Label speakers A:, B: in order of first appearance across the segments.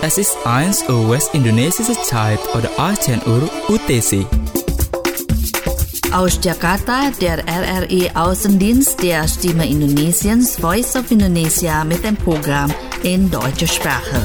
A: Es ist 1 Uhr westindonesiische Zeit oder 18 Uhr UTC.
B: Aus Jakarta, der RRI Außendienst der Stimme Indonesiens Voice of Indonesia mit dem Programm in deutscher Sprache.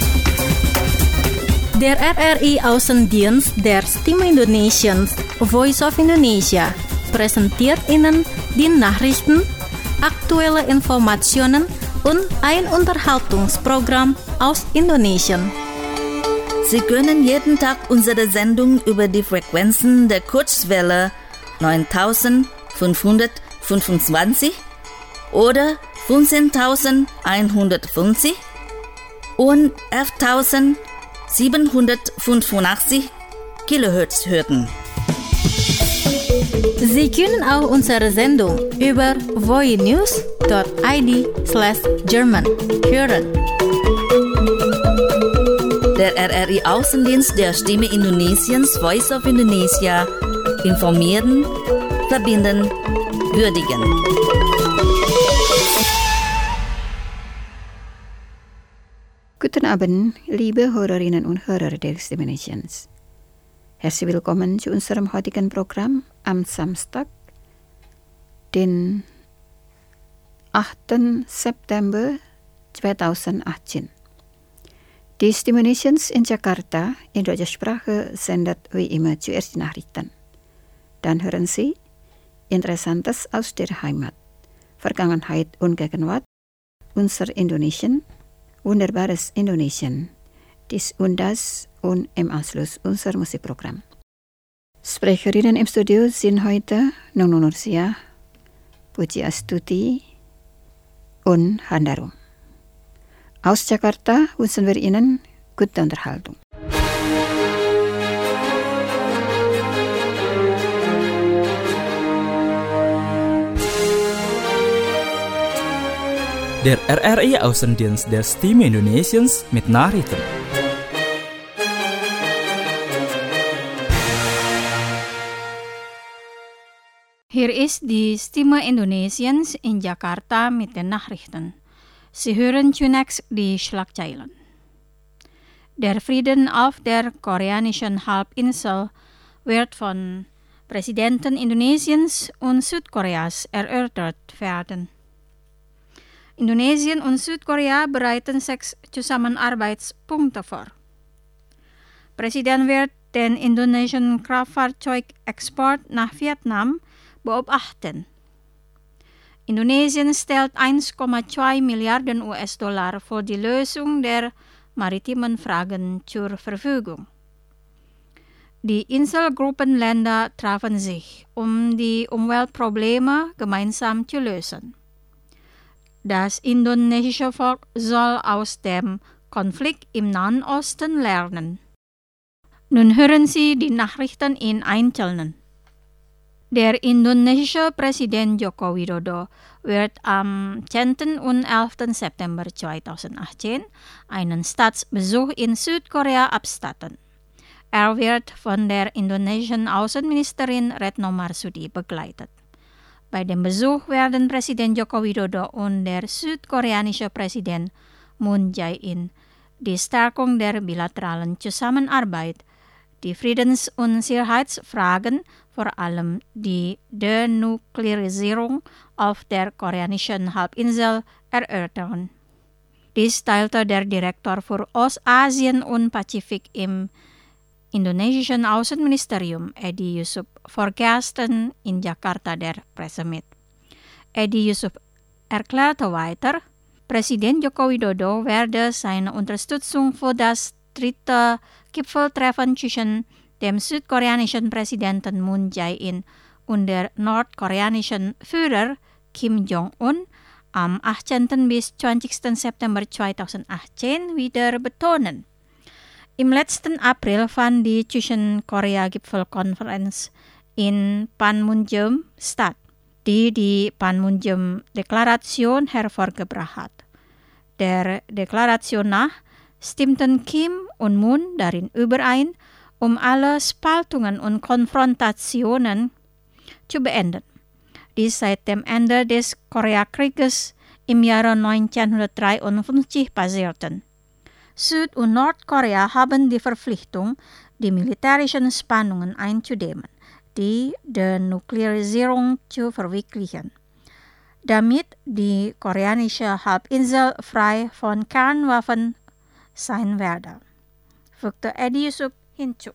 C: Der RRI Außendienst der Stimme Indonesiens Voice of Indonesia präsentiert Ihnen die Nachrichten, aktuelle Informationen und ein Unterhaltungsprogramm aus Indonesien.
B: Sie können jeden Tag unsere Sendung über die Frequenzen der Kurzwelle 9525 oder 15150 und 11785 Kilohertz hören.
C: Sie können auch unsere Sendung über voinews.id/German hören.
B: Der RRI Außendienst der Stimme Indonesiens Voice of Indonesia informieren, verbinden, würdigen.
D: Guten Abend, liebe Hörerinnen und Hörer der Stimme Indonesiens. Herzlich willkommen zu unserem heutigen Programm am Samstag, den 8. September 2018. Die Stimme Indonesiens in Jakarta in deutscher Sprache sendet wie immer zuerst die Nachrichten. Dann hören Sie Interessantes aus der Heimat, Vergangenheit und Gegenwart, unser Indonesien, wunderbares Indonesien, dies und das und im Anschluss unser Musikprogramm. Sprecherinnen im Studio sind heute Nunu Nursia, Puji Astuti und Handarum. Aus Jakarta wünschen wir Ihnen gute Unterhaltung.
A: Der RRI Außendienst der Stimme Indonesiens mit Nachrichten.
E: Hier ist die Stimme Indonesiens in Jakarta mit den Nachrichten. Sie hören zunächst die Schlagzeilen. Der Frieden auf der koreanischen Halbinsel wird von Präsidenten Indonesiens und Südkoreas erörtert werden. Indonesien und Südkorea bereiten 6 Zusammenarbeitspunkte vor. Präsident wird den indonesischen Kraftfahrzeugexport nach Vietnam beobachten. Indonesien stellt 1,2 Milliarden US-Dollar für die Lösung der maritimen Fragen zur Verfügung. Die Inselgruppenländer trafen sich, um die Umweltprobleme gemeinsam zu lösen. Das indonesische Volk soll aus dem Konflikt im Nahen Osten lernen. Nun hören Sie die Nachrichten in Einzelnen. Der indonesische Präsident Joko Widodo wird am 10. und 11. September 2018 einen Staatsbesuch in Südkorea abstatten. Er wird von der indonesischen Außenministerin Retno Marsudi begleitet. Bei dem Besuch werden Präsident Joko Widodo und der südkoreanische Präsident Moon Jae-in die Stärkung der bilateralen Zusammenarbeit, die Friedens- und Sicherheitsfragen, vor allem die Denuklearisierung auf der koreanischen Halbinsel, erörtern. Dies teilte der Direktor für Ostasien und Pazifik im indonesischen Außenministerium Edi Yusuf vorgestern in Jakarta der Presse mit. Edi Yusuf erklärte weiter, Präsident Joko Widodo werde seine Unterstützung für das 3. Gipfeltreffen zwischen dem südkoreanischen Präsidenten Moon Jae-in und der nordkoreanischen Führer Kim Jong-un am 18. bis 20. September 2018 wieder betonen. Im letzten April fand die Zwischen-Korea-Gipfelkonferenz in Panmunjom statt, die Panmunjom-Deklaration hervorgebracht hat. Der Deklaration nach stimmten Kim und Moon darin überein, um alle Spaltungen und Konfrontationen zu beenden, die seit dem Ende des Koreakrieges im Jahre 1953 basierten. Süd- und Nordkorea haben die Verpflichtung, die militärischen Spannungen einzudämmen, die Denuklearisierung zu verwirklichen, damit die koreanische Halbinsel frei von Kernwaffen sein werde, fügte Edi Yusuf hinzu.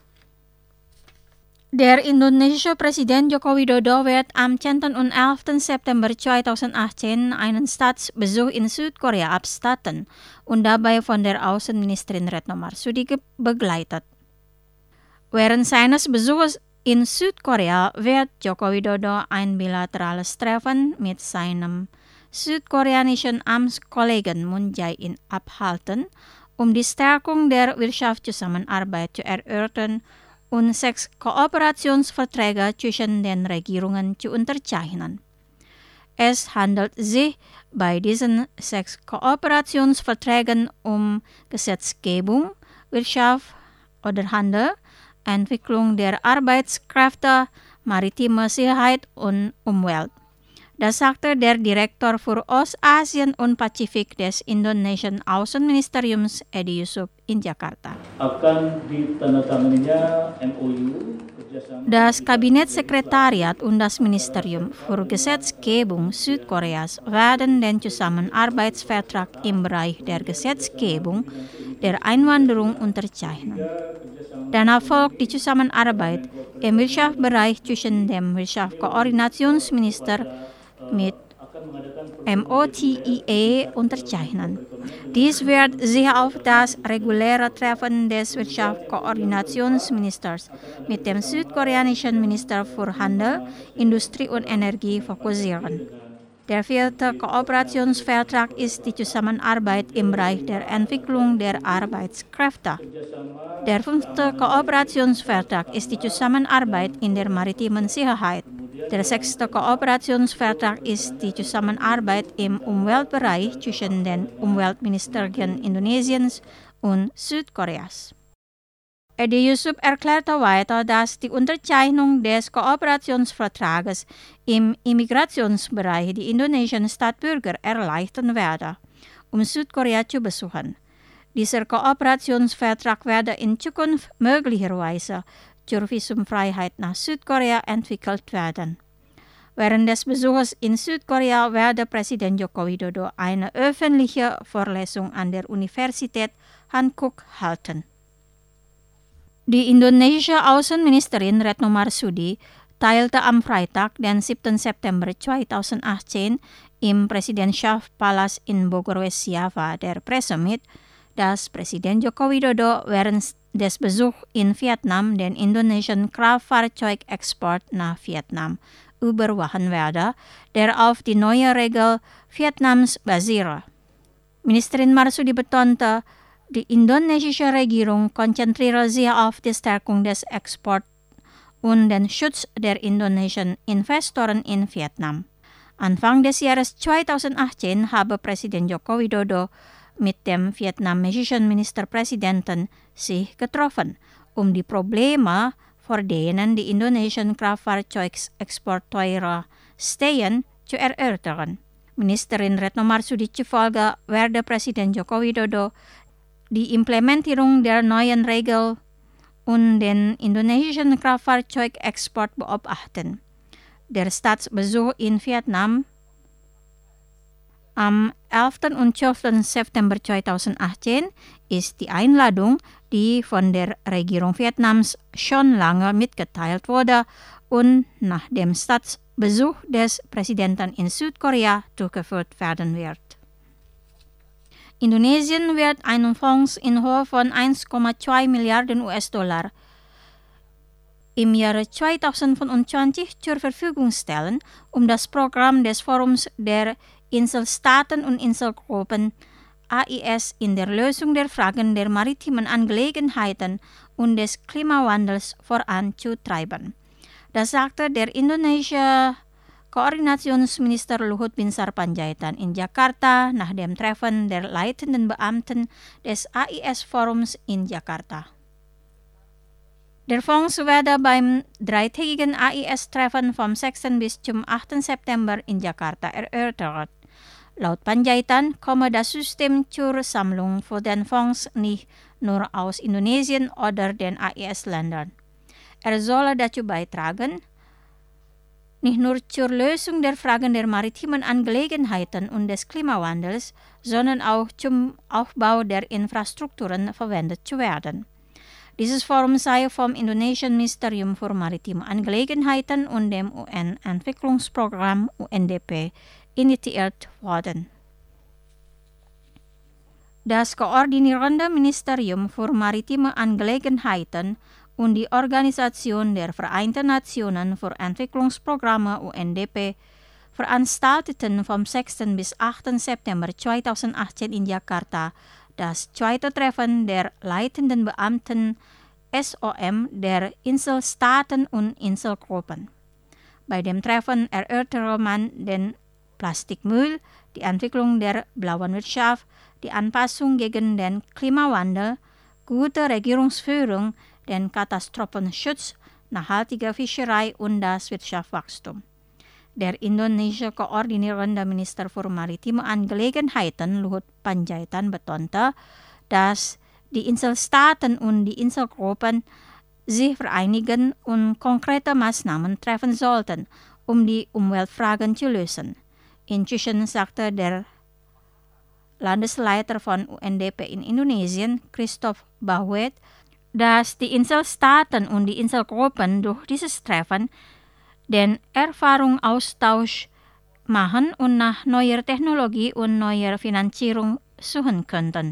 E: Der indonesische Präsident Joko Widodo wird am 10. und 11. September 2018 einen Staatsbesuch in Südkorea abstatten und dabei von der Außenministerin Retno Marsudi begleitet. Während seines Besuches in Südkorea wird Joko Widodo ein bilaterales Treffen mit seinem südkoreanischen Amtskollegen Moon Jae-in abhalten, um die Stärkung der Wirtschaftszusammenarbeit zu erörtern und 6 Kooperationsverträge zwischen den Regierungen zu unterzeichnen. Es handelt sich bei diesen 6 Kooperationsverträgen um Gesetzgebung, Wirtschaft oder Handel, Entwicklung der Arbeitskräfte, maritime Sicherheit und Umwelt. Das sagte der Direktor für Ostasien und Pazifik des indonesischen Außenministeriums Edi Yusuf in Jakarta.
F: Akan ditandatanganinya MOU
E: Das Kabinettssekretariat und das Ministerium für Gesetzgebung Südkoreas werden den Zusammenarbeitsvertrag im Bereich der Gesetzgebung der Einwanderung unterzeichnen. Danach folgt die Zusammenarbeit im Wirtschaftsbereich zwischen dem Wirtschaftskoordinationsminister mit MOTIE unterzeichnen. Dies wird sich auf das reguläre Treffen des Wirtschaftskoordinationsministers mit dem südkoreanischen Minister für Handel, Industrie und Energie fokussieren. Der 4. Kooperationsvertrag ist die Zusammenarbeit im Bereich der Entwicklung der Arbeitskräfte. Der 5. Kooperationsvertrag ist die Zusammenarbeit in der maritimen Sicherheit. Der 6. Kooperationsvertrag ist die Zusammenarbeit im Umweltbereich zwischen den Umweltministerien Indonesiens und Südkoreas. Edi Yusuf erklärte weiter, dass die Unterzeichnung des Kooperationsvertrages im Immigrationsbereich die indonesischen Staatsbürger erleichtern werde, um Südkorea zu besuchen. Dieser Kooperationsvertrag werde in Zukunft möglicherweise zur Visumfreiheit nach Südkorea entwickelt werden. Während des Besuches in Südkorea werde Präsident Joko Widodo eine öffentliche Vorlesung an der Universität Hankook halten. Die indonesische Außenministerin Retno Marsudi teilte am Freitag, den 7. September 2018, im Präsidentschaftspalast in Bogor, West Java der Presse mit, dass Präsident Joko Widodo während des Besuchs in Vietnam den indonesischen Kraftfahrzeugexport nach Vietnam überwachen werde, der auf die neue Regel Vietnams basiere. Ministerin Marsudi betonte, die indonesische Regierung konzentriere sich auf die Stärkung des Exports und den Schutz der indonesischen Investoren in Vietnam. Anfang des Jahres 2018 habe Präsident Joko Widodo mit dem vietnamesischen Ministerpräsidenten sich getroffen, um die Probleme, vor denen die indonesischen Kraftfahrzeugexporteure stehen, zu erörtern. Ministerin Retno Marsudi zufolge werde Präsident Joko Widodo die Implementierung der neuen Regel und den indonesischen Kraftfahrzeugexport beobachten. Der Staatsbesuch in Vietnam am 11. und 12. September 2018 ist die Einladung, die von der Regierung Vietnams schon lange mitgeteilt wurde und nach dem Staatsbesuch des Präsidenten in Südkorea durchgeführt werden wird. Indonesien wird einen Fonds in Höhe von 1,2 Milliarden US-Dollar im Jahre 2025 zur Verfügung stellen, um das Programm des Forums der Inselstaaten und Inselgruppen AIS in der Lösung der Fragen der maritimen Angelegenheiten und des Klimawandels voranzutreiben. Das sagte der indonesische Koordinationsminister Luhut Binsar Panjaitan in Jakarta nach dem Treffen der leitenden Beamten des AIS-Forums in Jakarta. Der Fonds werde beim dreitägigen AIS-Treffen vom 6. bis zum 8. September in Jakarta erörtert. Laut Panjaitan komme das System zur Sammlung für den Fonds nicht nur aus Indonesien oder den AES-Ländern. Solle dazu beitragen, nicht nur zur Lösung der Fragen der maritimen Angelegenheiten und des Klimawandels, sondern auch zum Aufbau der Infrastrukturen verwendet zu werden. Dieses Forum sei vom Indonesischen Ministerium für Maritime Angelegenheiten und dem UN-Entwicklungsprogramm UNDP initiiert worden. Das koordinierende Ministerium für Maritime Angelegenheiten und die Organisation der Vereinten Nationen für Entwicklungsprogramme UNDP veranstalteten vom 6. bis 8. September 2018 in Jakarta das zweite Treffen der leitenden Beamten SOM der Inselstaaten und Inselgruppen. Bei dem Treffen erörterte man den Plastikmüll, die Entwicklung der blauen Wirtschaft, die Anpassung gegen den Klimawandel, gute Regierungsführung, den Katastrophenschutz, nachhaltige Fischerei und das Wirtschaftswachstum. Der indonesische koordinierende Minister für Maritime Angelegenheiten Luhut Panjaitan betonte, dass die Inselstaaten und die Inselgruppen sich vereinigen und konkrete Maßnahmen treffen sollten, um die Umweltfragen zu lösen. Inzwischen sagte der Landesleiter von UNDP in Indonesien, Christoph Bahuet, dass die Inselstaaten und die Inselgruppen durch dieses Treffen den Erfahrungsaustausch machen und nach neuer Technologie und neuer Finanzierung suchen könnten.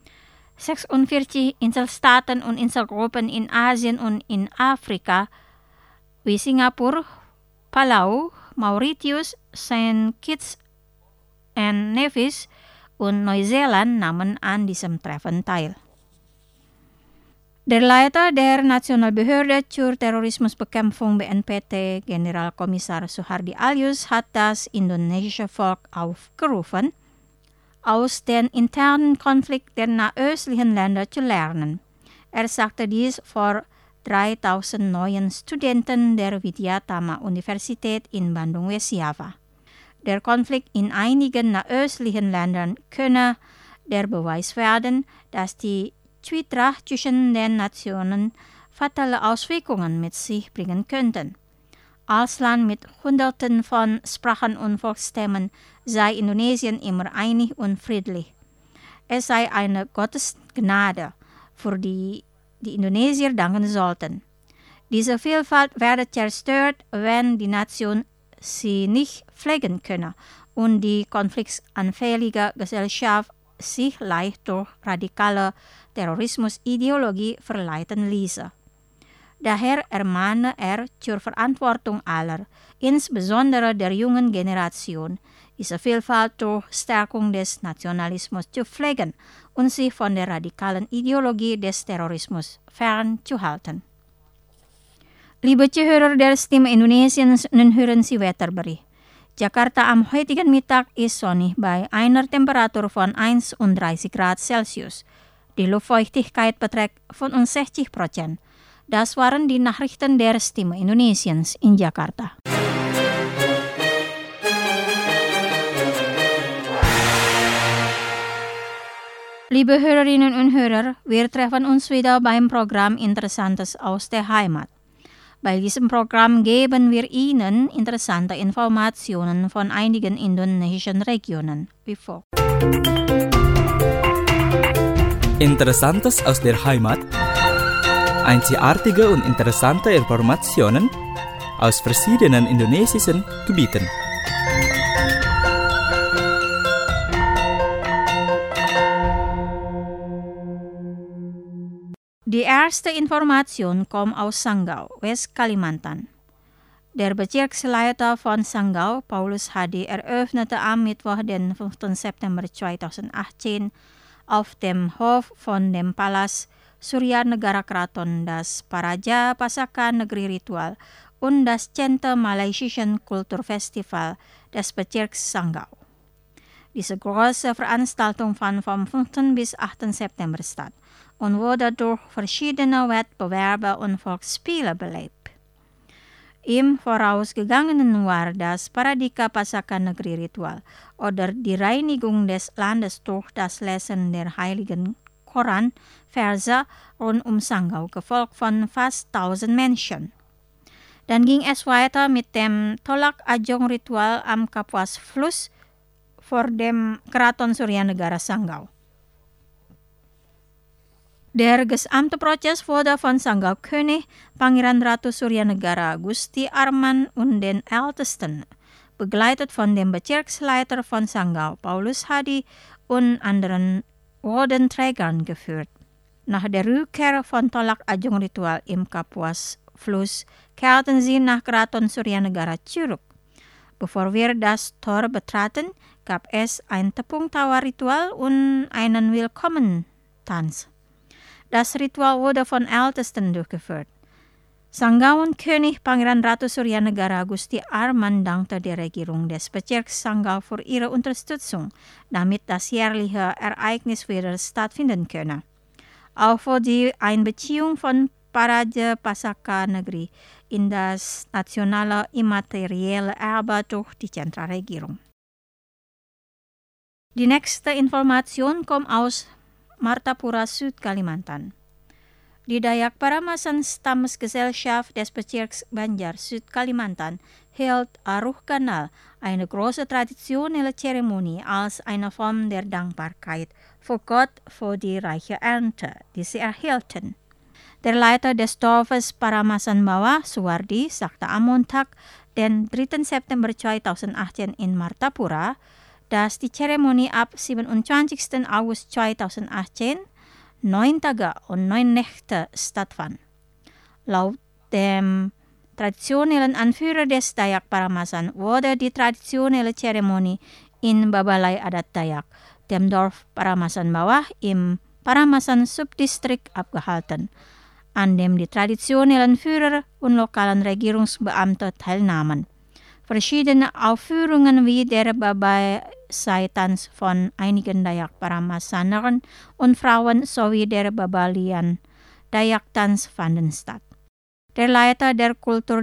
E: 46 Inselstaaten und Inselgruppen in Asien und in Afrika wie Singapura, Palau, Mauritius, St. Kitts und Nevis und Neuseeland nahmen an diesem Treffen teil. Der Leiter der Nationalbehörde zur Terrorismusbekämpfung BNPT, Generalkommissar Suhardi Alyus, hat das indonesische Volk aufgerufen, aus den internen Konflikt der nahöstlichen Länder zu lernen. Er sagte dies vor 3000 neuen Studenten der Widyatama-Universität in Bandung West Java. Der Konflikt in einigen nahöstlichen Ländern könne der Beweis werden, dass die Zwietracht zwischen den Nationen fatale Auswirkungen mit sich bringen könnten. Als Land mit Hunderten von Sprachen und Volksstämmen sei Indonesien immer einig und friedlich. Es sei eine Gottesgnade, für die die Indonesier danken sollten. Diese Vielfalt werde zerstört, wenn die Nation sie nicht pflegen könne und die konfliktanfällige Gesellschaft sich leicht durch radikale Terrorismusideologie verleiten ließe. Daher ermahne er zur Verantwortung aller, insbesondere der jungen Generation, diese Vielfalt durch Stärkung des Nationalismus zu pflegen und sich von der radikalen Ideologie des Terrorismus fernzuhalten. Liebe Zuhörer der Stimme Indonesiens, nun hören Sie Wetterbericht. Jakarta am heutigen Mittag ist sonnig bei einer Temperatur von 31 Grad Celsius. Die Luftfeuchtigkeit beträgt 65%. Das waren die Nachrichten der Stimme Indonesiens in Jakarta. Liebe Hörerinnen und Hörer, wir treffen uns wieder beim Programm Interessantes aus der Heimat. Bei diesem Programm geben wir Ihnen interessante Informationen von einigen indonesischen Regionen wie folgt.
A: Interessantes aus der Heimat. Einzigartige und interessante Informationen aus verschiedenen indonesischen Gebieten.
E: Die erste Information kommt aus Sanggau, West-Kalimantan. Der Bezirksleiter von Sanggau, Paulus Hadi, eröffnete am Mittwoch, den 5. September 2018, auf dem Hof von dem Palas Surya Negara Kraton das Paraja Pasaka Negeri Ritual und das 10. Malaysischen Kulturfestival des Bezirks Sanggau. Diese große Veranstaltung fand vom 5. bis 8. September statt und wurde durch verschiedene Wettbewerbe und Volksspiele belebt. im vorausgegangenen Jahr das Paradika-Pasakan Negeri Ritual oder die Reinigung des Landes durch das Lesen der Heiligen Koran, Verse rund um Sanggau, gefolgt von fast 1000 Menschen. Dann ging es weiter mit dem Tolak-Ajong-Ritual am Kapuasfluss vor dem Keraton Suryanegara Sanggau. Der gesamte Prozess wurde von Sanggau König Pangeran Ratu Suryanegara Gusti Arman und den Ältesten, begleitet von dem Bezirksleiter von Sanggau, Paulus Hadi, und anderen Ordenträgern geführt. Nach der Rückkehr von Tolak-Ajong-Ritual im Kapuasfluss kehrten sie nach Keraton Suryanegara zurück. Bevor wir das Tor betraten, gab es ein Tepung-Tawa-Ritual und einen Willkommen-Tanz. Das Ritual wurde von Ältesten durchgeführt. Sanggau und König Pangeran Ratu Suryanegara Gusti Arman dankte der Regierung des Bezirks Sanggau für ihre Unterstützung, damit das jährliche Ereignis wieder stattfinden könne. Auch für die Einbeziehung von Parade Pasaka Negeri in das nationale immaterielle Erbe durch die Zentralregierung. Die nächste Information kommt aus Martapura, Südkalimantan. Die Dayak Paramasan Stammesgesellschaft des Bezirks Banjar, Südkalimantan, hält Aruh Kanal, eine große traditionelle Zeremonie, als eine Form der Dankbarkeit für Gott für die reiche Ernte, die sie erhielten. Der Leiter des Dorfes Paramasan Bawah, Suwardi, sagte am Montag, den 3. September 2018 in Martapura, dass die Zeremonie ab 27. August 2018 9 Tage und 9 Nächte stattfand. Laut dem traditionellen Anführer des Dayak Paramasan wurde die traditionelle Zeremonie in Babalai Adat Dayak, dem Dorf Paramasan Bawah im Paramasan Subdistrik abgehalten, an dem die traditionellen Führer und lokalen Regierungsbeamte teilnahmen. Verschiedene Aufführungen wie der Babay-Tanz von einigen Dayak Paramasanern und Frauen sowie der Babalian Dayak-Tanz fanden statt. Der Leiter der Kultur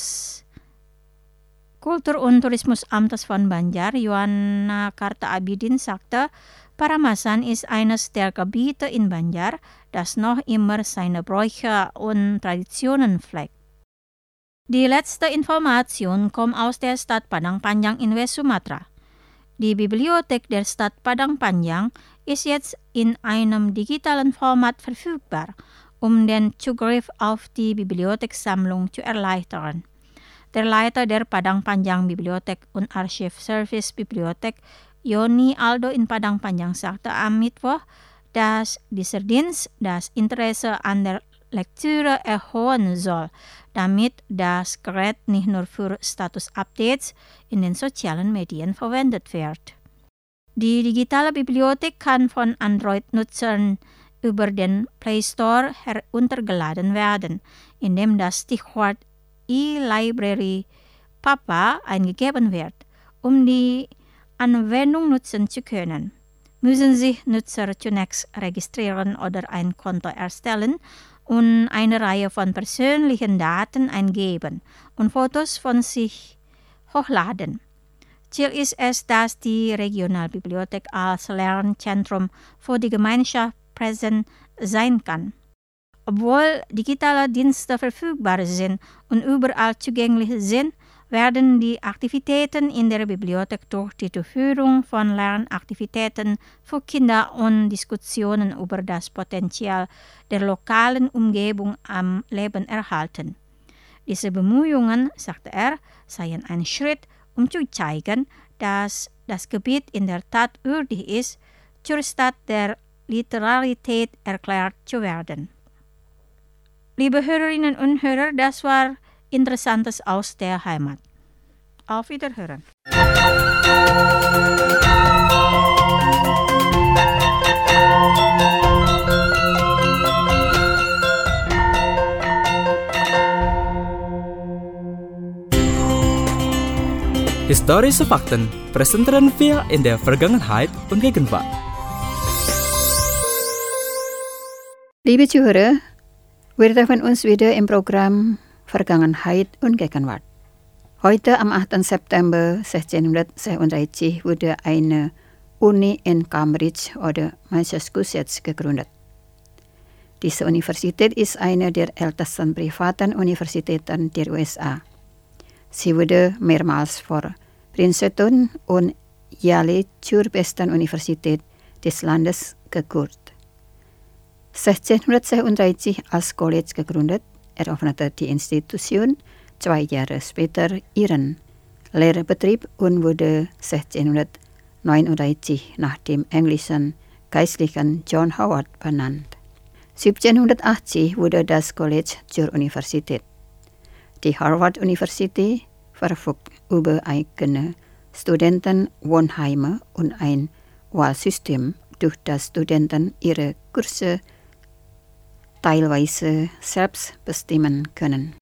E: und Tourismusamtes von Banjar, Yohana Karta Abidin, sagte, Paramasan ist eines der Gebiete in Banjar, das noch immer seine Bräuche und Traditionen pflegt. Die letzte Information kommt aus der Stadt Padang Panjang in West Sumatra. Die Bibliothek der Stadt Padang Panjang ist jetzt in einem digitalen Format verfügbar, um den Zugriff auf die Bibliothekssammlung zu erleichtern. Der Leiter der Padang Panjang Bibliothek und Archivservice Bibliothek, Yoni Aldo in Padang Panjang, sagte am Mittwoch, dass dieser Dienst das Interesse an der Lektüre erhöhen soll, damit das Gerät nicht nur für Status-Updates in den sozialen Medien verwendet wird. Die digitale Bibliothek kann von Android-Nutzern über den Play Store heruntergeladen werden, indem das Stichwort E-Library Papa eingegeben wird. Um die Anwendung nutzen zu können, müssen sich Nutzer zunächst registrieren oder ein Konto erstellen und eine Reihe von persönlichen Daten eingeben und Fotos von sich hochladen. Ziel ist es, dass die Regionalbibliothek als Lernzentrum für die Gemeinschaft präsent sein kann. Obwohl digitale Dienste verfügbar sind und überall zugänglich sind, werden die Aktivitäten in der Bibliothek durch die Durchführung von Lernaktivitäten für Kinder und Diskussionen über das Potenzial der lokalen Umgebung am Leben erhalten. Diese Bemühungen, sagte er, seien ein Schritt, um zu zeigen, dass das Gebiet in der Tat würdig ist, zur Stadt der Literarität erklärt zu werden. Liebe Hörerinnen und Hörer, das war Interessantes aus der Heimat. Auf Wiederhören.
A: Historische Fakten präsentieren wir in der Vergangenheit und Gegenwart.
D: Liebe Zuhörer, wir treffen uns wieder im Programm Vergangenheit und Gegenwart. Heute am 8. September 1636 wurde eine Uni in Cambridge oder Massachusetts gegründet. Diese Universität ist eine der ältesten privaten Universitäten der USA. Sie wurde mehrmals vor Princeton und Yale zur besten Universität des Landes gekürt. 1632 als College gegründet, eröffnete die Institution 2 Jahre später ihren Lehrbetrieb und wurde 1639 nach dem englischen Geistlichen John Howard benannt. 1780 wurde das College zur Universität. Die Harvard University verfügt über eigene Studentenwohnheime und ein Wahlsystem, durch das Studenten ihre Kurse teilweise selbst bestimmen können.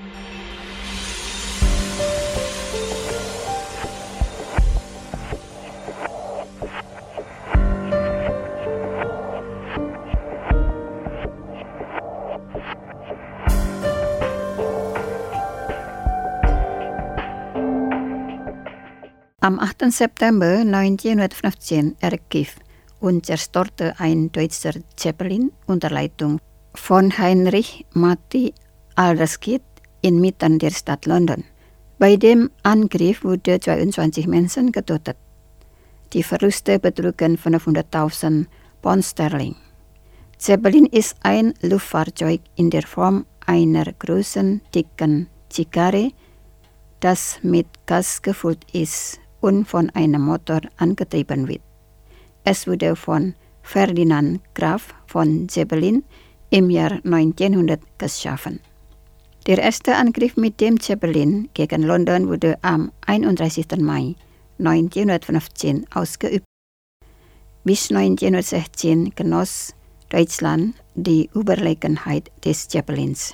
D: Am 8. September 1915 ergriff und zerstörte ein deutscher Zeppelin unter Leitung von Heinrich Marty Alderskit inmitten der Stadt London. Bei dem Angriff wurden 22 Menschen getötet. Die Verluste betrugen 500.000 Pfund Sterling. Zeppelin ist ein Luftfahrzeug in der Form einer großen, dicken Zigarre, das mit Gas gefüllt ist und von einem Motor angetrieben wird. Es wurde von Ferdinand Graf von Zeppelin im Jahr 1900 geschaffen. Der erste Angriff mit dem Zeppelin gegen London wurde am 31. Mai 1915 ausgeübt. Bis 1916 genoss Deutschland die Überlegenheit des Zeppelins.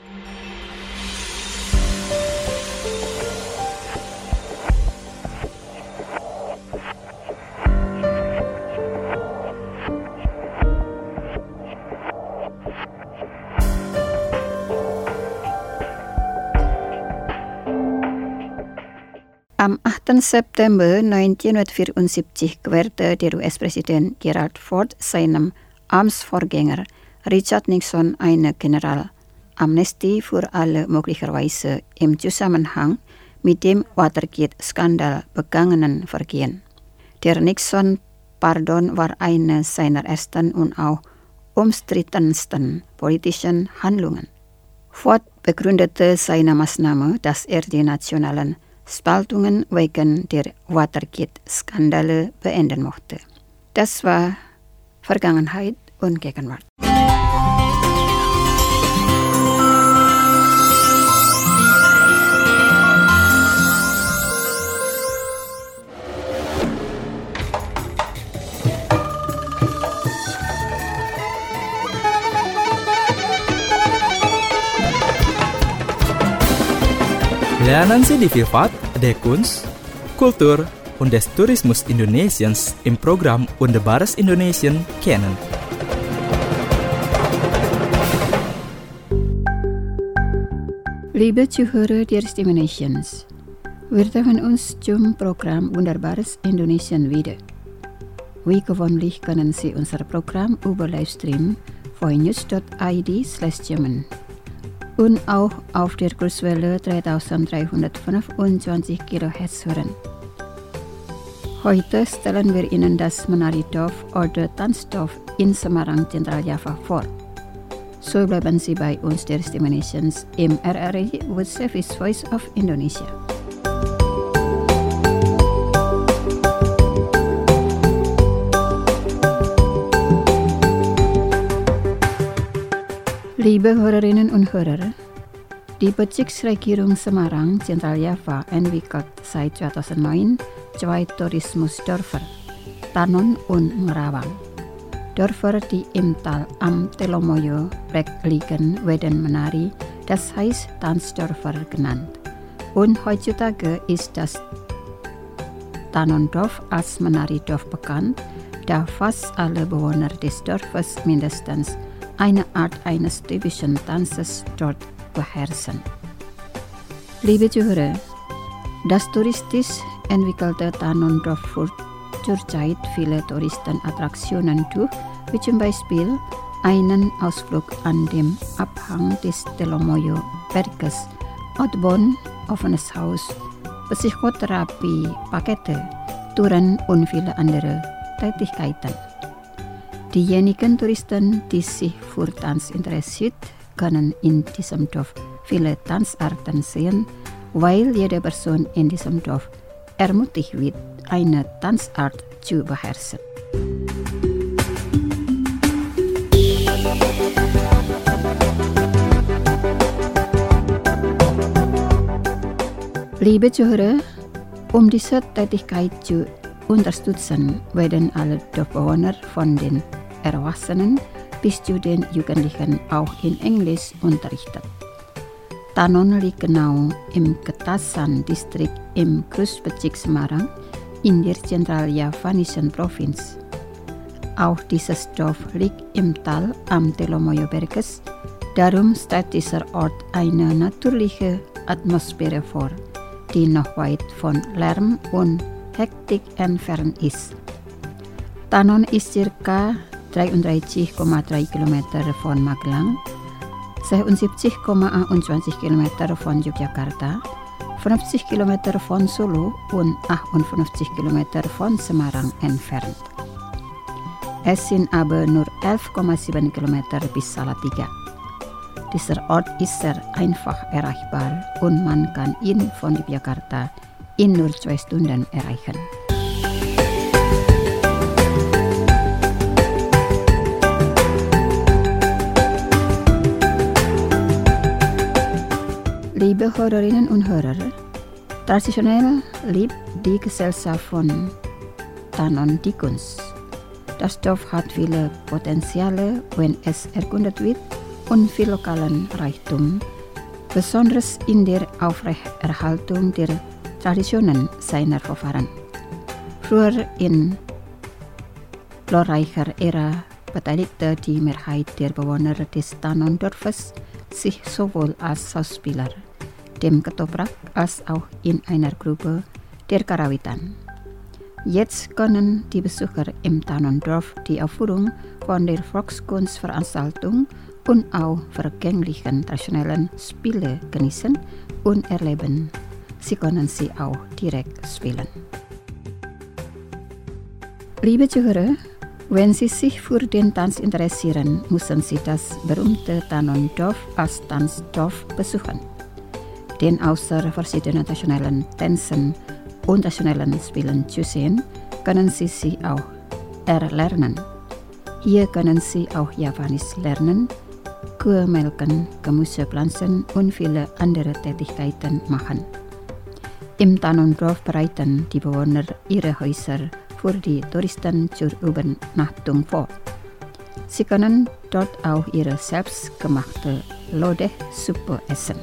D: Am 8. September 1974 gewährte der US-Präsident Gerald Ford seinem Amtsvorgänger Richard Nixon eine Generalamnestie für alle möglicherweise im Zusammenhang mit dem Watergate-Skandal begangenen Vergehen. Der Nixon-Pardon war eine seiner ersten und auch umstrittensten politischen Handlungen. Ford begründete seine Maßnahme, dass er die nationalen Spaltungen wegen der Watergate-Skandale beenden mochte. Das war Vergangenheit und Gegenwart.
A: Lernen Sie die Vielfalt der Kunst, Kultur und des Tourismus Indonesiens im Programm Wunderbares Indonesien kennen.
D: Liebe Zuhörer der Stimme Nations, wir treffen uns zum Programm Wunderbares Indonesien wieder. Wie gewöhnlich können Sie unser Programm über Livestream voinews.id/German und auch auf der Kurswelle 3325 kHz hören. Heute stellen wir Ihnen das Menari-Dorf oder Tanzdorf in Semarang, Zentraljava vor. So bleiben Sie bei uns der Stimme Nations im RRI World Service Voice of Indonesia. Liebe Hörerinnen und Hörer, die Bezirksregierung Semarang, Zentraljava entwickelt seit 2009 2 Tourismusdörfer, Tanon und Ngerawang. Dörfer, die im Tal am Telomoyo liegen, werden Menari, das heißt Tanzdörfer genannt. Und heutzutage ist das Tanondorf als Menari-Dorf bekannt, da fast alle Bewohner des Dorfes mindestens eine Art eines typischen Tanzes dort beherrschen. Liebe Zuhörer, das touristisch entwickelte Tanondorf führt zurzeit viele Touristenattraktionen durch, wie zum Beispiel einen Ausflug an dem Abhang des Telomoyo Berges, Outbound offenes Haus, Psychotherapie, Pakete, Touren und viele andere Tätigkeiten. Diejenigen Touristen, die sich für Tanz interessiert, können in diesem Dorf viele Tanzarten sehen, weil jede Person in diesem Dorf ermutigt wird, eine Tanzart zu beherrschen. Liebe Zuhörer, um diese Tätigkeit zu unterstützen, werden alle Dorfbewohner von den Erwachsenen bis zu den Jugendlichen auch in Englisch unterrichtet. Tanon liegt genau im Ketasan-Distrikt im Großbezirk Semarang in der zentraljavanischen Provinz. Auch dieses Dorf liegt im Tal am Telomoyo Berges, darum stellt dieser Ort eine natürliche Atmosphäre vor, die noch weit von Lärm und Hektik entfernt ist. Tanon ist ca. 33,3 Kilometer von Magelang, 76,21 Kilometer von Yogyakarta, 50 Kilometer von Solo und 58 Kilometer von Semarang entfernt. Es sind aber nur 11,7 Kilometer bis Salatiga. Dieser Ort ist sehr einfach erreichbar und man kann ihn von Yogyakarta in nur 2 Stunden erreichen. Liebe Hörerinnen und Hörer, traditionell lebt die Gesellschaft von Tanon die Kunst. Das Dorf hat viele Potenziale, wenn es erkundet wird, und viel lokalen Reichtum, besonders in der Aufrechterhaltung der Traditionen seiner Vorfahren. Früher in glorreicher Ära beteiligte die Mehrheit der Bewohner des Tanondorfes sich sowohl als Schauspieler, dem Ketoprak, als auch in einer Gruppe der Karawitan. Jetzt können die Besucher im Tanondorf die Aufführung von der Volkskunstveranstaltung und auch vergänglichen traditionellen Spiele genießen und erleben. Sie können sie auch direkt spielen. Liebe Zuhörer, wenn Sie sich für den Tanz interessieren, müssen Sie das berühmte Tanondorf als Tanzdorf besuchen. Denn außer verschiedenen traditionellen Tänzen und traditionellen Spielen zu sehen, können Sie sie auch erlernen. Hier können Sie auch Japanisch lernen, Kühe melken, Gemüse pflanzen und viele andere Tätigkeiten machen. Im Tanondorf bereiten die Bewohner ihre Häuser für die Touristen zur Übernachtung vor. Sie können dort auch ihre selbstgemachte Lodeh-Suppe essen.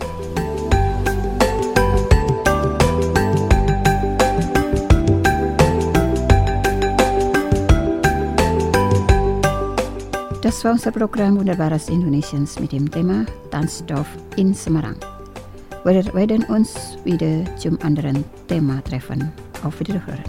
D: Das war unser Programm Wunderbares Indonesiens mit dem Thema Tanzdorf in Semarang. Wir werden uns wieder zum anderen Thema treffen. Auf Wiederhören.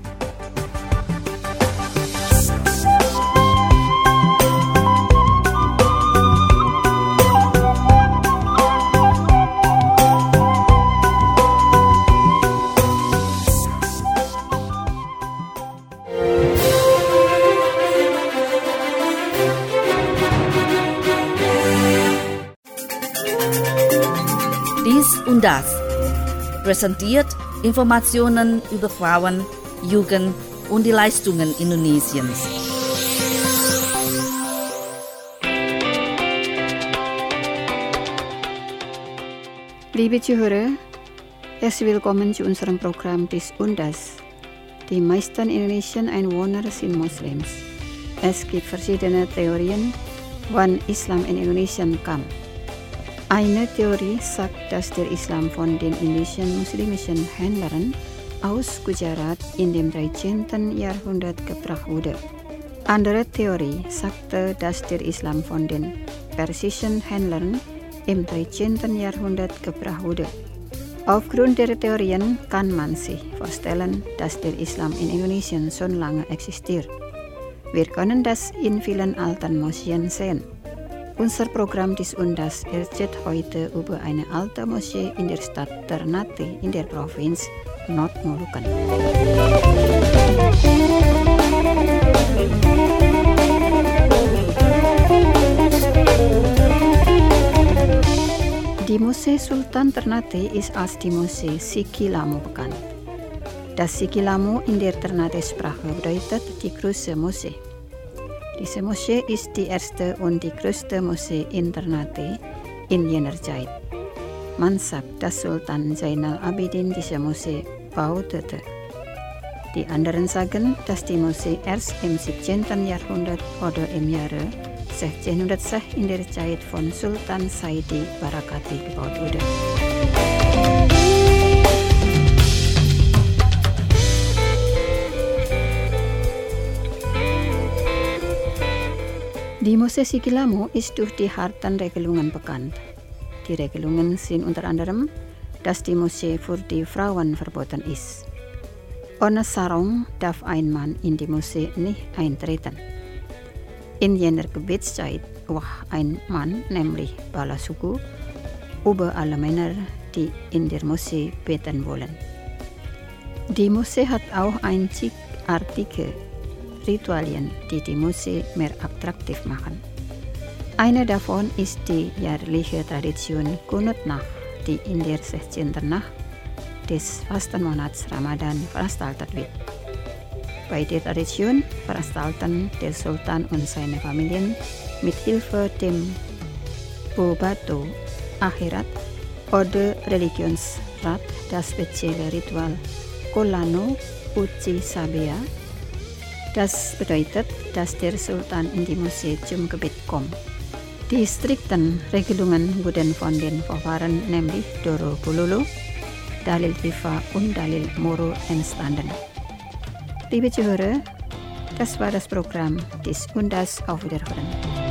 B: Dies und das. Präsentiert Informationen über Frauen, Jugend und die Leistungen Indonesiens.
D: Liebe Zuhörer, herzlich willkommen zu unserem Programm Dies und das. Die meisten indonesischen Einwohner sind Muslims. Es gibt verschiedene Theorien, wann Islam in Indonesien kam. Eine Theorie sagt, dass der Islam von den indischen muslimischen Händlern aus Gujarat in dem 13. Jahrhundert gebracht wurde. Andere Theorie sagte, dass der Islam von den persischen Händlern im 13 jahrhundert gebracht wurde. Aufgrund der Theorien kann man sich vorstellen, dass der Islam in Indonesien schon lange existiert. Wir können das in vielen alten Moscheen sehen. Unser Programm des Undas erzählt heute über eine alte Moschee in der Stadt Ternate in der Provinz Nordmoluccan. Die Moschee Sultan Ternate ist als die Moschee Sikilamu bekannt. Das Sikilamu in der Ternate-Sprache bedeutet die große Moschee. Diese Moschee ist die erste und die größte Moschee in Ternate in jener Zeit. Man sagt, dass Sultan Zainal Abidin diese Moschee baute. Die anderen sagen, dass die Moschee erst im 17. Jahrhundert oder im Jahre 1606 in der Zeit von Sultan Saidi Barakati gebaut wurde. Die Moschee Sikilamu ist durch die harten Regelungen bekannt. Die Regelungen sind unter anderem, dass die Moschee für die Frauen verboten ist. Ohne Sarung darf ein Mann in die Moschee nicht eintreten. In jener Gebetszeit war ein Mann, nämlich Balasuku, über alle Männer, die in der Moschee beten wollen. Die Moschee hat auch einzigartige Ritualien, die die Moschee mehr attraktiv machen. Eine davon ist die jährliche Tradition Qunut Nacht, die in der 16. Nacht des Fastenmonats Ramadan veranstaltet wird. Bei der Tradition veranstalten der Sultan und seine Familien mit Hilfe dem Bobato Akhirat oder Religionsrat das spezielle Ritual Kolano Uci Sabea. Das bedeutet, dass der Sultan in die Moschee zum Gebet kommt. Die strikten Regelungen wurden von den Vorfahren, nämlich Doro Bululu, Dalil Rifa und Dalil Moro entstanden. Liebe Zuhörer, das war das Programm des Undas. Auf Wiederhören.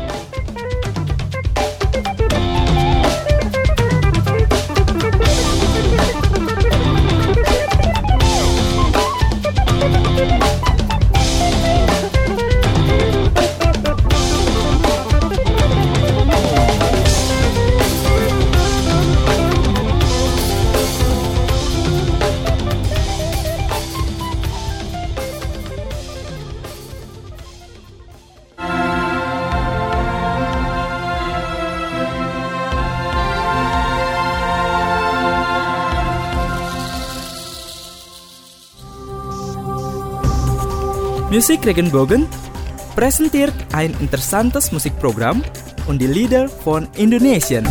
A: Musik Regenbogen präsentiert ein interessantes Musikprogramm und die Lieder von Indonesien.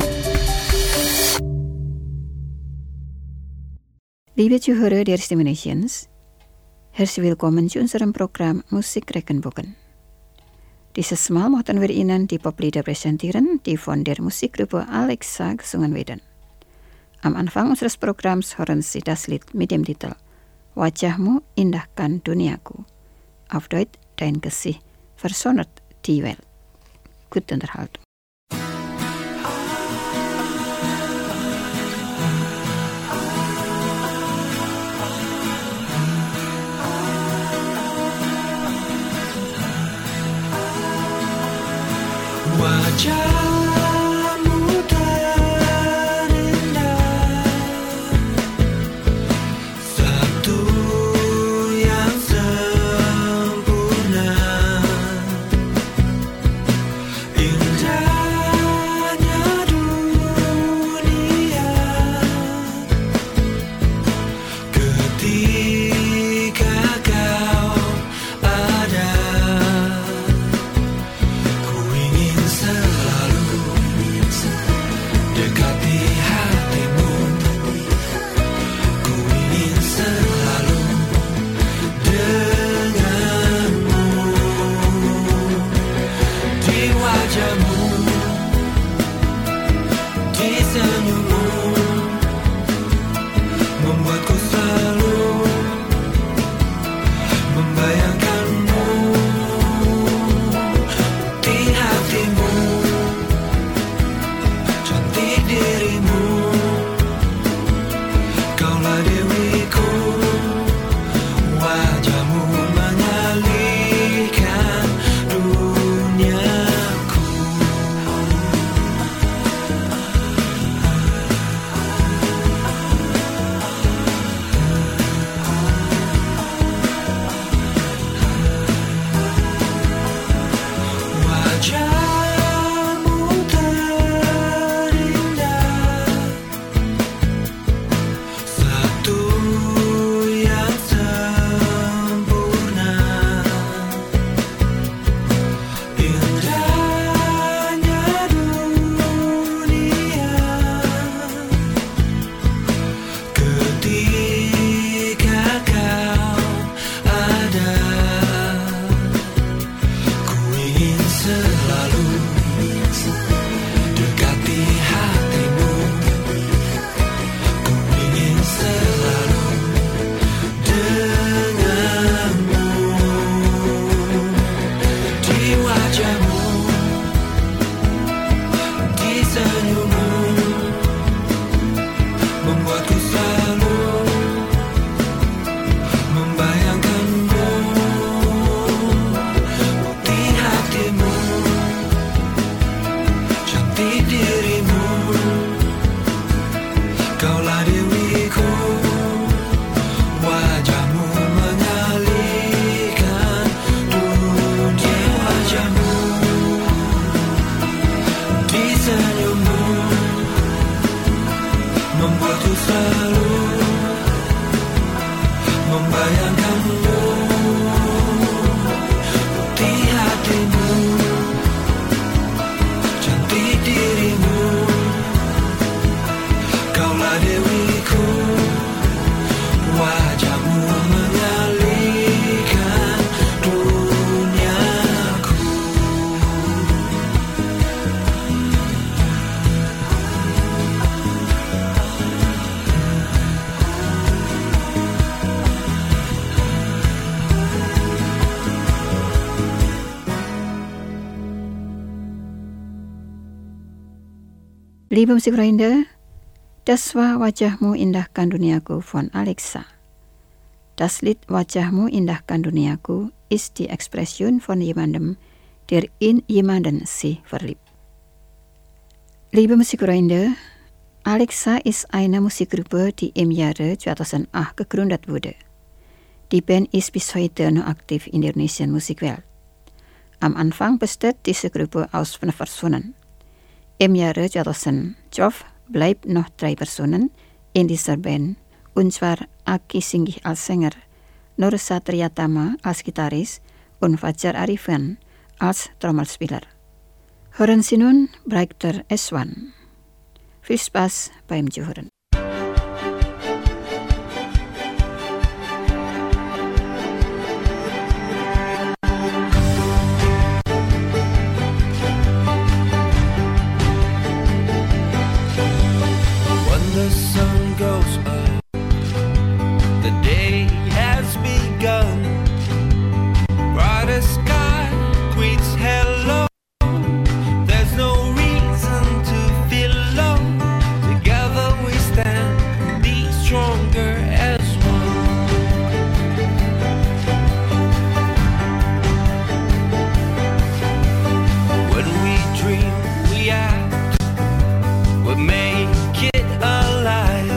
D: Liebe Zuhörer der Stimme Nations, herzlich willkommen zu unserem Programm Musik Regenbogen. Dieses Mal möchten wir Ihnen die Poplieder präsentieren, die von der Musikgruppe Alexa gesungen werden. Am Anfang unseres Programms hören Sie das Lied mit dem Titel Wajahmu Indahkan Duniaku. Auf Deutsch, dein Gesicht versonnert die Welt. Gute Unterhaltung.
G: Wajahmu terindah, satu yang sempurna, indah. cantik dirimu, kaulah dewiku. Wajahmu menyalikan dunia, wajahmu di senyummu membuatku selalu membayangkanmu di hatimu, cantik dirimu, kaulah dewiku. Wajahmu menyalikan duniaku.
D: Liebe Musikfreunde, das war Wajahmu indahkan duniaku von Alexa. Das Lied Wajahmu indahkan duniaku ist die Expression von jemandem, der in jemanden sich verliebt. Liebe Musikfreunde, Alexa ist eine Musikgruppe, die im Jahre 2008 gegründet wurde. Die Band ist bis heute noch aktiv in der Indonesian Musikwelt. Am Anfang besteht diese Gruppe aus 5 Personen. Im Jahre 2012 bleibt noch 3 Personen in dieser Band, und zwar Aki Singgih als Sänger, Nur Satriatama als Gitarrist und Fajar Arifan als Trommelspieler. Hören Sie nun Breakter S1. Viel Spaß beim Zuhören.
G: The sun goes up, the day has begun. Brighter sky greets hello. There's no reason to feel low. Together we stand, be stronger as one. When we dream, we act, we make it alive.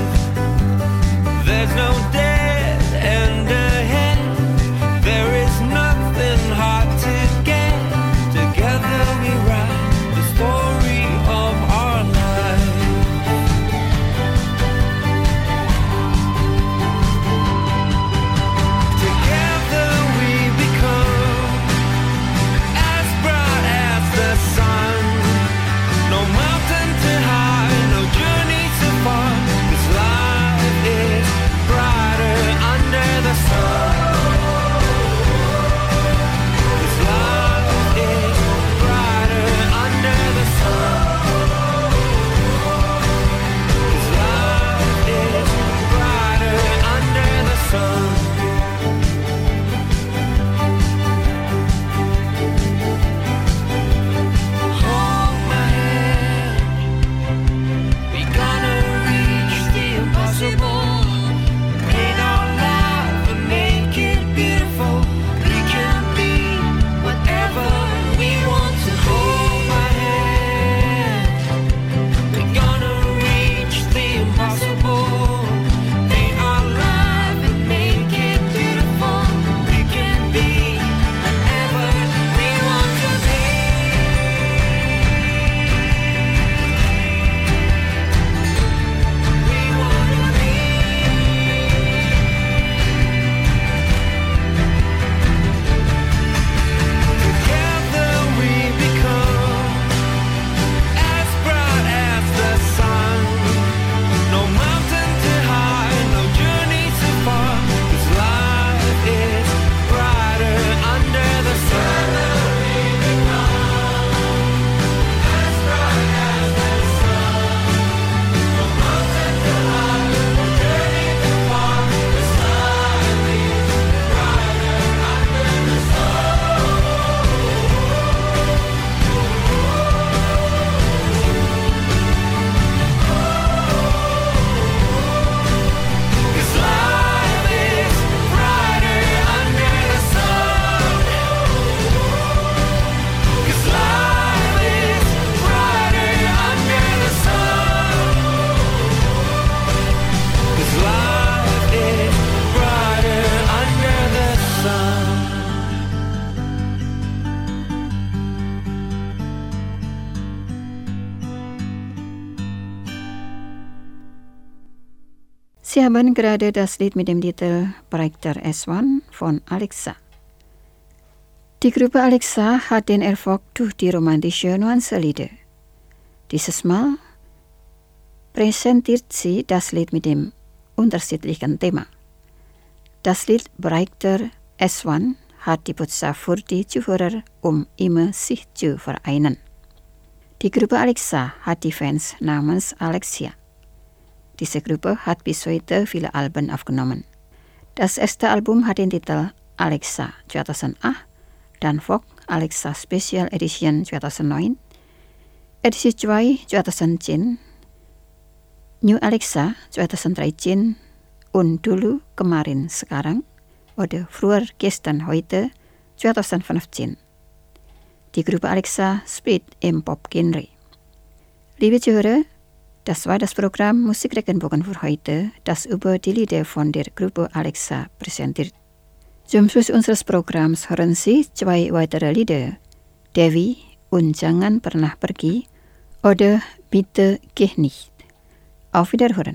D: Sie haben gerade das Lied mit dem Titel Breiter S1 von Alexa. Die Gruppe Alexa hat den Erfolg durch die romantische Nuance-Lieder. Dieses Mal präsentiert sie das Lied mit dem unterschiedlichen Thema. Das Lied Breiter S1 hat die Botschaft für die Zuhörer, immer sich zu vereinen. Die Gruppe Alexa hat die Fans namens Alexia. Diese Gruppe hat bis heute viele Alben aufgenommen. Das erste Album hat den Titel Alexa 2008 dan Vogue Alexa Special Edition 2009, edisi 2 2010, New Alexa 2013, und Dulu Kemarin Sekarang oder Früher Gestern Heute 2015. Die Gruppe Alexa spielt im Pop-Genre. Liebe Zuhörer, das war das Programm Musikregenbogen für heute, das über die Lieder von der Gruppe Alexa präsentiert. Zum Schluss unseres Programms hören Sie 2 weitere Lieder, Dewi und Jangan Pernah Pergi oder Bitte Geh nicht. Auf Wiederhören.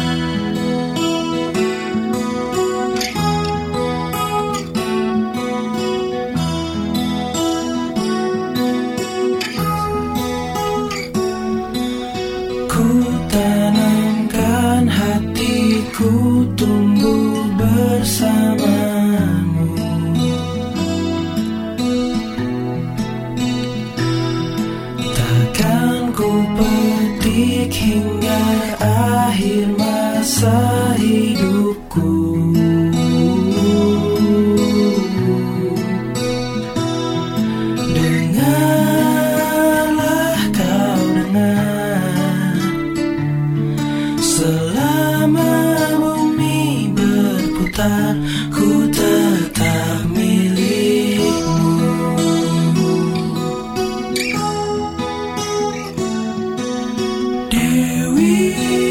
G: Ku tanamkan hatiku tumbuh bersamamu, takkan ku petik hingga akhir masa hidupku. Dengarlah kau dengar, selama bumi berputar, ku tetap milikmu. Dewi,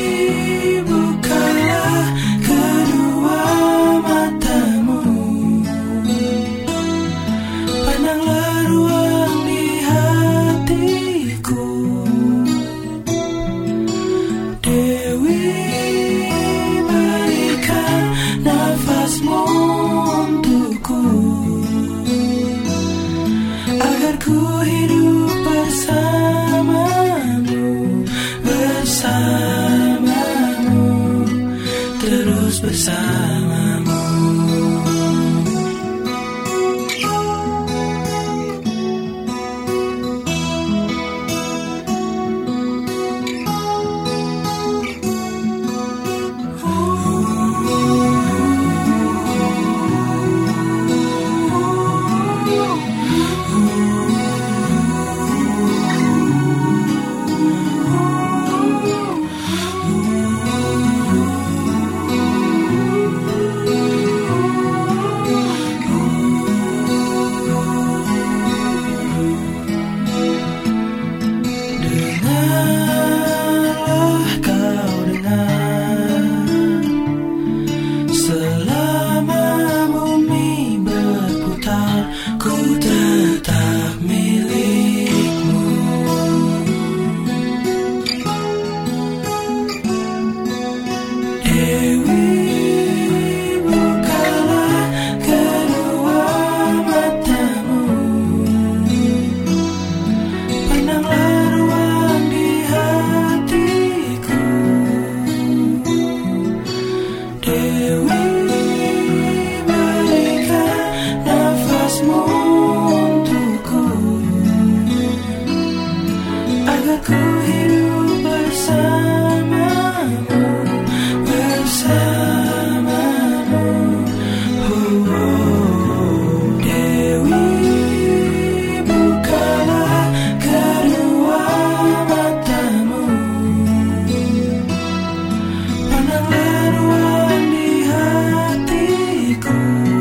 G: bukalah kedua matamu, pandanglah ruang di hatiku. Dewi, berikan nafasmu untukku, agar ku hidup bersamamu, bersamamu, terus bersamamu. Dengarlah kau dengar, selama bumi berputar, ku tetap milikmu. Dewi, bukalah kedua matamu, pandanglah ruang di hatiku. Dewi, berikan nafasmu untukku, agar ku hidup bersamamu, bersamamu. Oh, oh. Dewi, bukalah kedua matamu, pandanglah ruang di hatiku.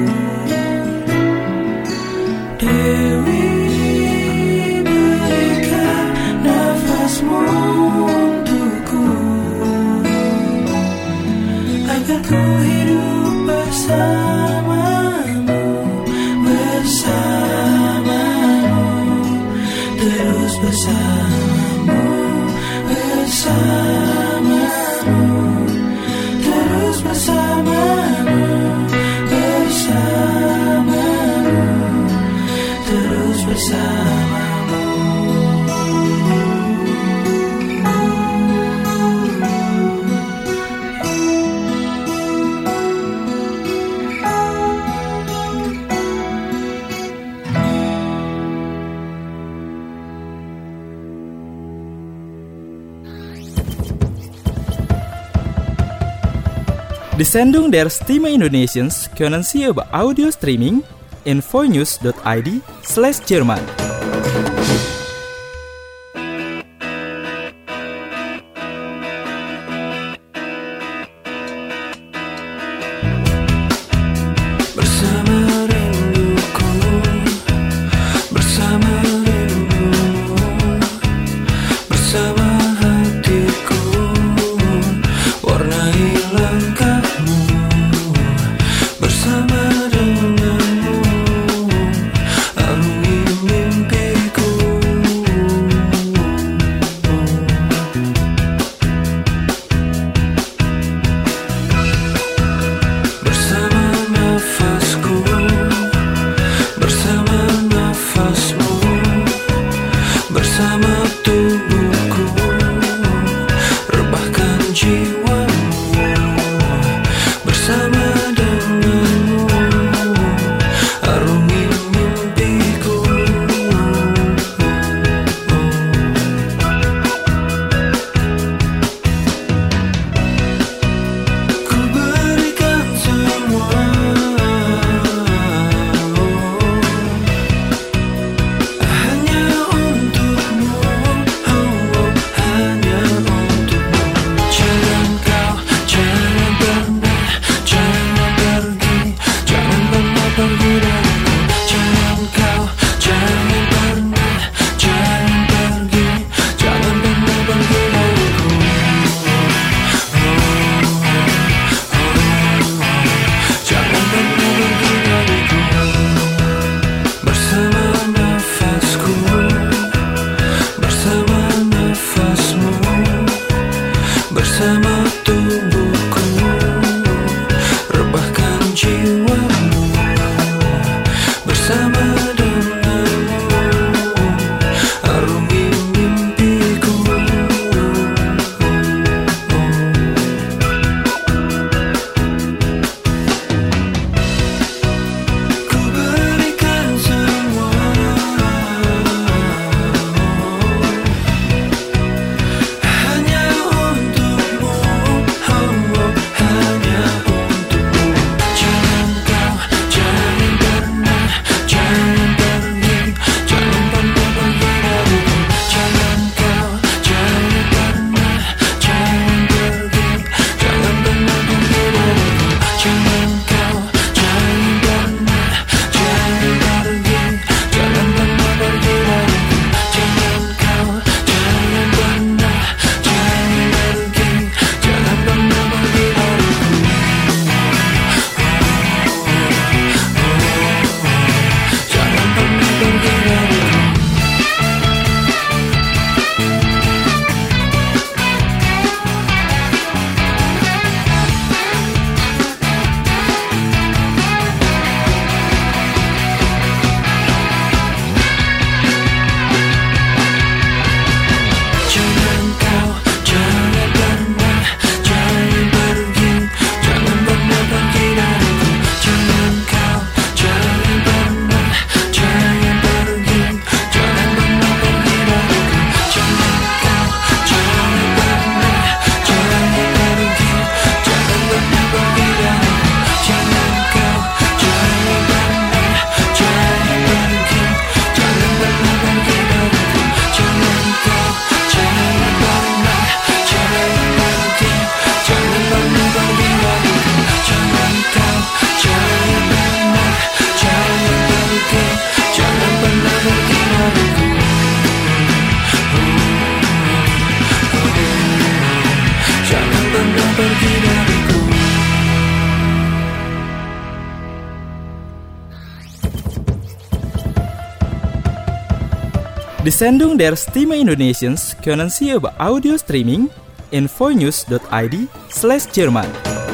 G: Dewi, berikan nafasmu untukku, agar ku hidup bersamamu, bersamamu, terus bersamamu, bersamamu, terus
A: Die Sendung der Stimme Indonesiens können Sie über Audio Streaming in voinews.id/German. Die Sendung der Stimme Indonesiens können Sie über Audio Streaming in voinews.id/German.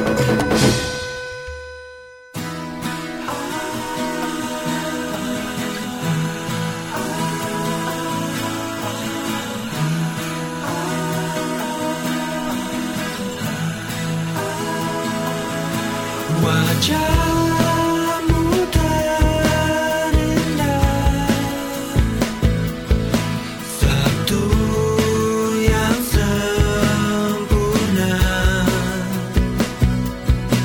G: Wajahmu terindah, satu yang sempurna.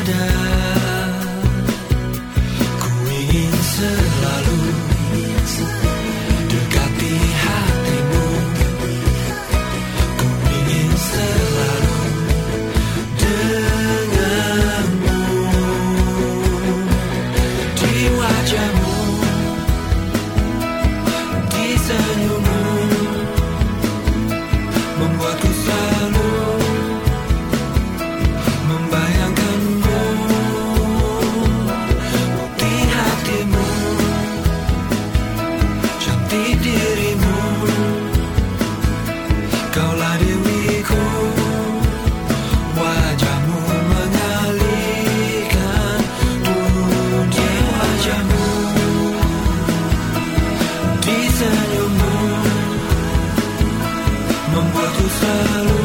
G: ada, ku ingin selalu dekati hatimu, ku ingin selalu denganmu. Di wajahmu, di senyummu, membuatku selalu membayangkanmu. Di hatimu, cantik dirimu, kaulah dewiku. Wajahmu mengalihkan dunia. Wajahmu, di senyummu, membuatku selalu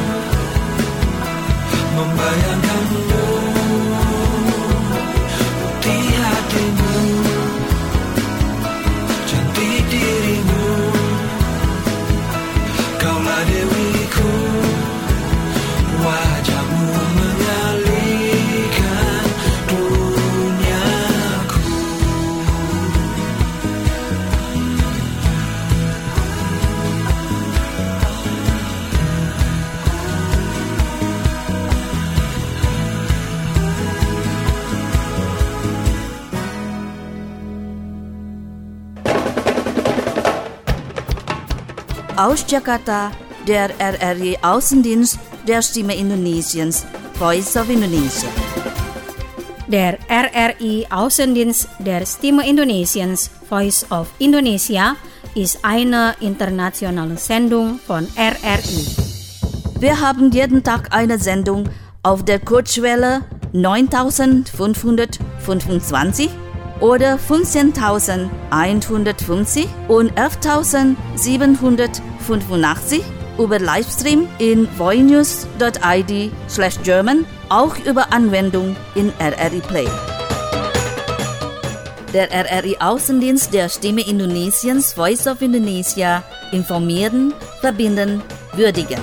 G: membayangkanmu. Di hatimu, cantik dirimu, kaulah dewiku. Wajahmu mengalihkan duniaku.
B: Aus Jakarta, der RRI Außendienst der Stimme Indonesiens, Voice of Indonesia.
E: Der RRI Außendienst der Stimme Indonesiens, Voice of Indonesia, ist eine internationale Sendung von RRI.
B: Wir haben jeden Tag eine Sendung auf der Kurzwelle 9525 oder 15150 und 11785 über Livestream in voinews.id/German, auch über Anwendung in RRI Play. Der RRI Außendienst der Stimme Indonesiens, Voice of Indonesia, informieren, verbinden, würdigen.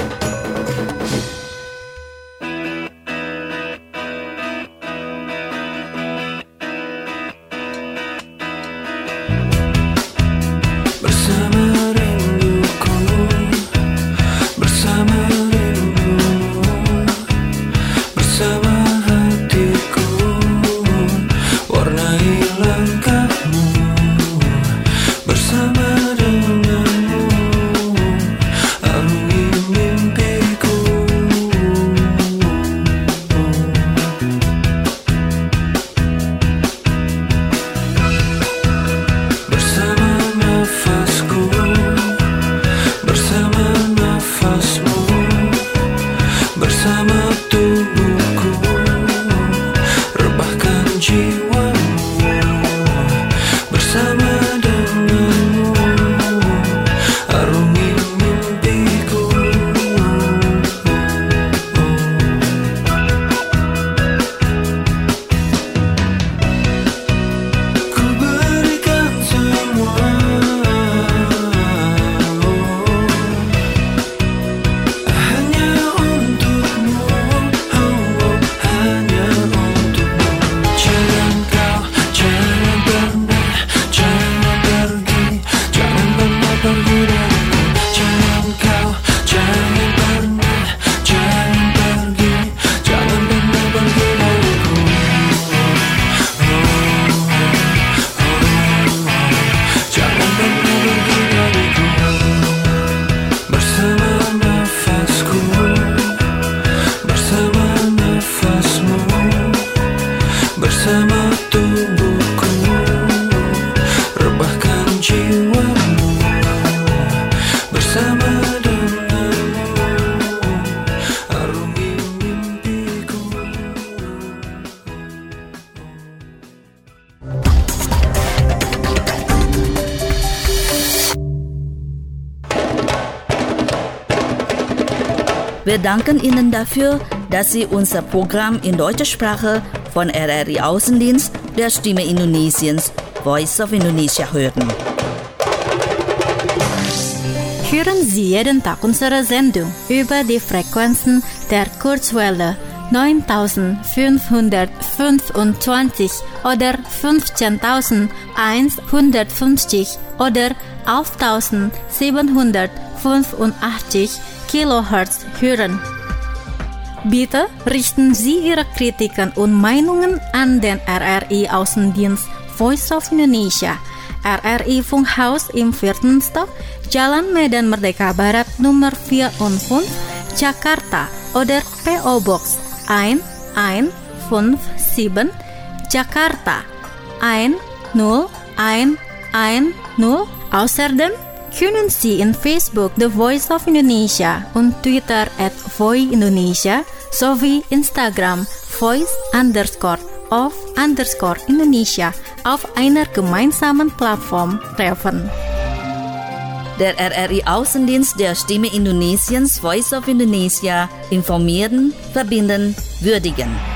B: Wir danken Ihnen dafür, dass Sie unser Programm in deutscher Sprache von RRI Außendienst der Stimme Indonesiens, Voice of Indonesia hören.
C: Hören Sie jeden Tag unsere Sendung über die Frequenzen der Kurzwelle 9525 oder 15150 oder 11785 Kilohertz hören. Bitte richten Sie Ihre Kritiken und Meinungen an den RRI Außendienst Voice of Indonesia, RRI Funkhaus im 4. Stock, Jalan Medan Merdeka Barat Nummer 4 und 5, Jakarta oder PO Box 1157, Jakarta 10110. Außerdem können Sie in Facebook The Voice of Indonesia und Twitter @voiindonesia sowie Instagram voice_of_Indonesia auf einer gemeinsamen Plattform treffen.
B: Der RRI Außendienst der Stimme Indonesiens Voice of Indonesia informieren, verbinden, würdigen.